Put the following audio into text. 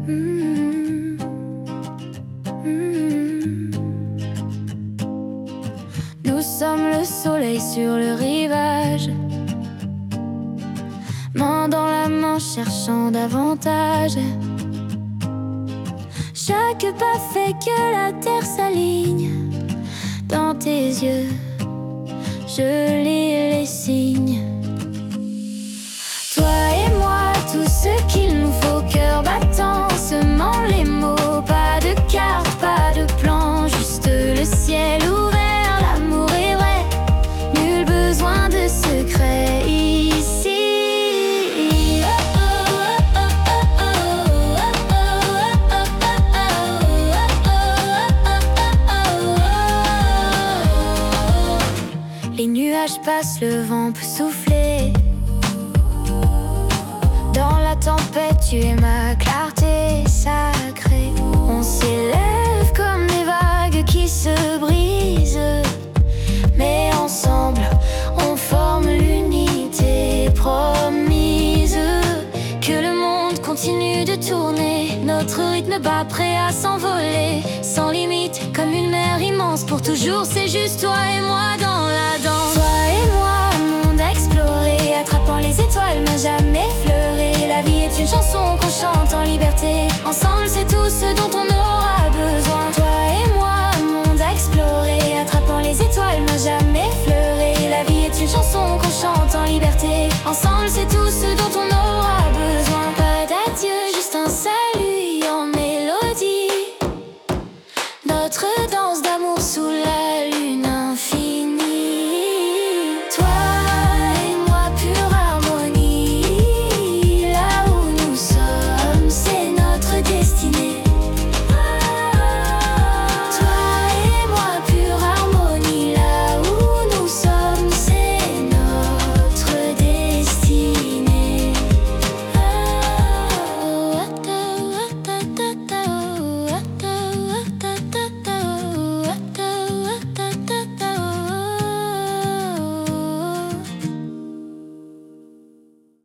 Mm. Mm. Nous sommes le soleil sur le rivage, main dans la main cherchant davantage. Chaque pas fait que la terre s'aligne. Dans tes yeux, je lis les signes. Toi et moi, tout ce qu'il nous faut, cœur battant, semant les mots. Pas de carte, pas de plan, juste le ciel ouvert. L'amour est vrai, nul besoin de secret ici. Les nuages passent, le vent peut souffler. Dans la tempête, tu es ma clarté sacrée. On s'élève comme des vagues qui se brisent, mais ensemble, on forme l'unité promise. Que le monde continue de tourner, notre rythme bat prêt à s'envoler. Sans limite, comme une mer immense, pour toujours, c'est juste toi et moi dans la danse. Toi et moi, monde exploré, attrapant les étoiles, mais jamais effleuré. La vie est une chanson qu'on chante en liberté. Ensemble, c'est tout ce dont on aura besoin. Toi et moi, monde exploré, attrapant les étoiles, mais jamais effleuré. La vie est une chanson qu'on chante en liberté. Ensemble, c'est tout ce